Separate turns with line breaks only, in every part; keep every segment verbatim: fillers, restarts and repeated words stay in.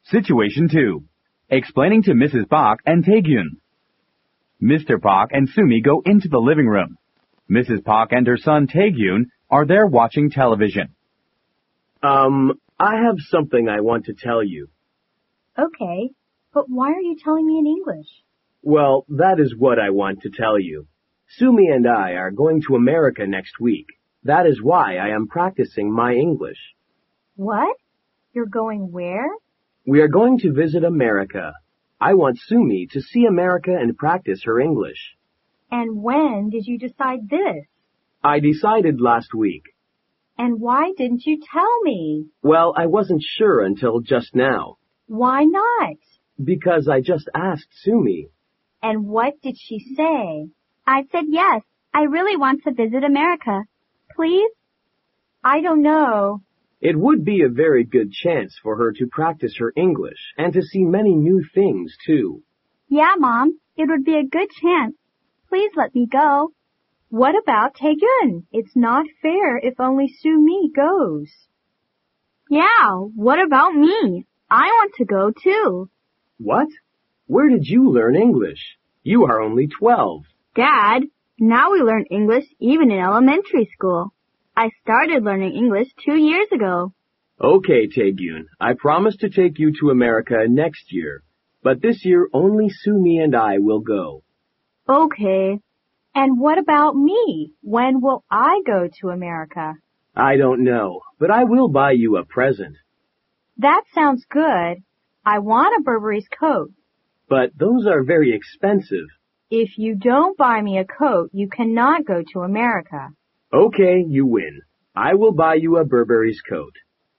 Situation two. Explaining to Missus Park and Taegyun. Mister Park and Sumi go into the living room. Missus Park and her son Taegyun are there watching television.
Um, I have something I want to tell you.
Okay, but why are you telling me in English?
Well, that is what I want to tell you. Sumi and I are going to America next week. That is why I am practicing my English.
What? You're going where?
We are going to visit America. I want Sumi to see America and practice her English.
And when did you decide this?
I decided last week.
And why didn't you tell me?
Well, I wasn't sure until just now.
Why not?
Because I just asked Sumi.
And what did she say?
I said yes. I really want to visit America. Please?
I don't know.
It would be a very good chance for her to practice her English and to see many new things, too.
Yeah, Mom. It would be a good chance. Please let me go.
What about Taegyun? It's not fair if only Sumi goes.
Yeah, what about me? I want to go, too.
What? Where did you learn English? You are only twelve.
Dad, now we learn English even in elementary school. I started learning English two years ago.
Okay, Taegyun, I promise to take you to America next year. But this year only Sumi and I will go.
Okay. And what about me? When will I go to America?
I don't know, but I will buy you a present.
That sounds good. I want a Burberry's coat.
But those are very expensive.
If you don't buy me a coat, you cannot go to America.
Okay, you win. I will buy you a Burberry's coat.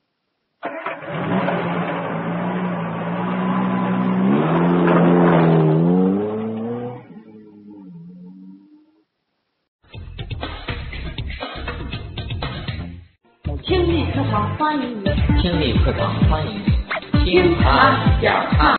Q 听力课堂欢迎你，听力课堂欢迎你，听啊讲啊。